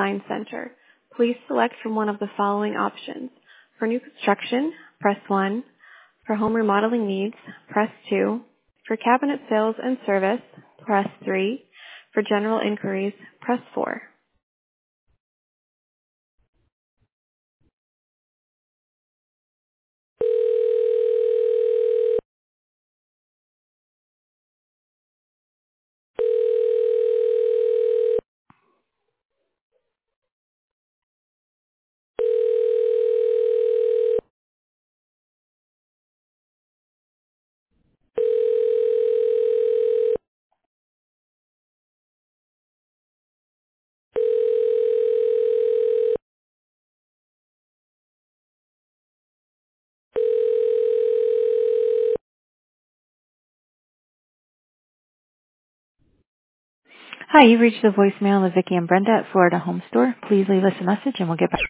Design Center. Please select from one of the following options. For new construction, press 1. For home remodeling needs, press 2. For cabinet sales and service, press 3. For general inquiries, press 4. Hi, you've reached the voicemail of Vicki and Brenda at Florida Home Store. Please leave us a message and we'll get back.